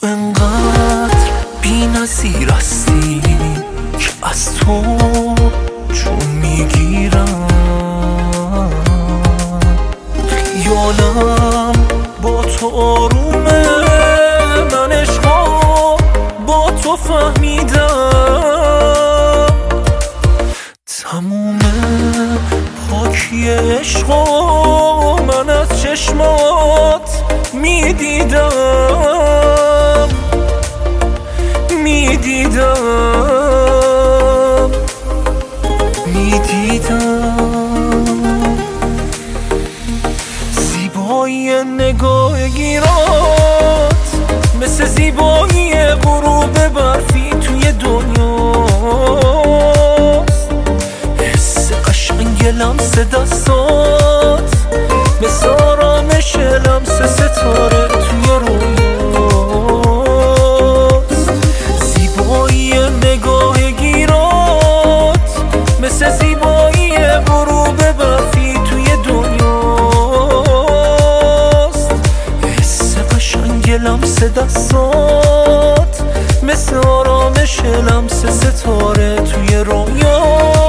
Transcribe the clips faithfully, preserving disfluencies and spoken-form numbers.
انقدر بی نظیر هستی که از تو جون میگیرم. خیالم با تو آرومه، من عشقا با تو فهمیدم. تموم پاکی عشقا من از چشمات میدیدم میدیدم میدیدم زیبایی نگاه گیرات مثل زیبایی غروب برفی توی دنیاست. حس قشنگ لمس دستات مثل آرامش لمس ستاره توی رویاست. زیبایی نگاه گیرات مثل زیبایی غروب برفی توی دنیاست. حس قشنگ لمس دستات مثل آرامش لمس ستاره توی رویاست.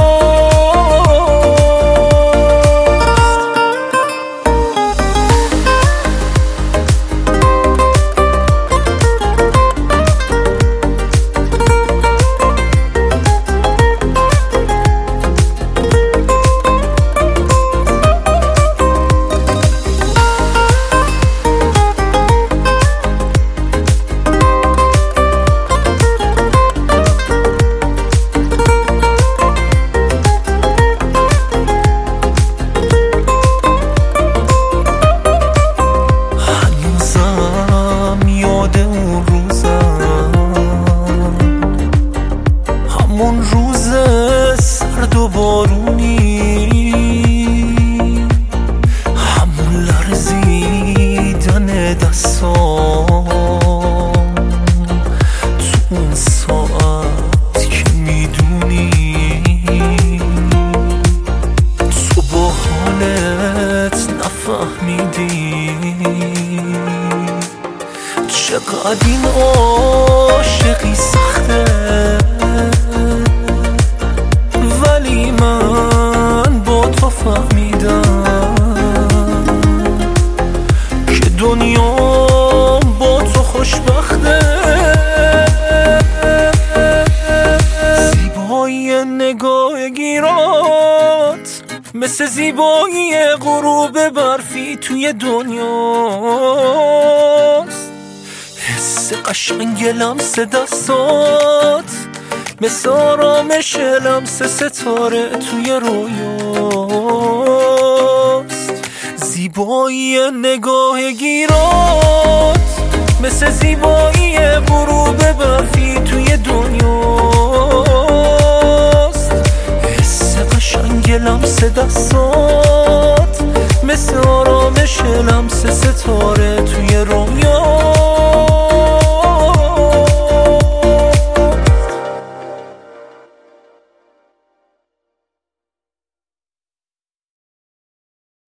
همون روز سرد و بارونی، همون لرزیدن دستام تو اون ساعت که میدونی تو با حالت نفهمیدی چقدر این عاشقی سخته. ولی من با تو فهمیدم که دنیا با تو خوشبخته. زیبایی نگاه گیرات مثل زیبایی غروب برفی توی دنیاست. حس قشنگ لمس دستات مثل آرامش لمس ستاره توی رویاست. زیبایی نگاه گیرات مثل زیبایی غروب برفی توی دنیاست. حس قشنگ لمس دستات مثل آرامش لمس ستاره توی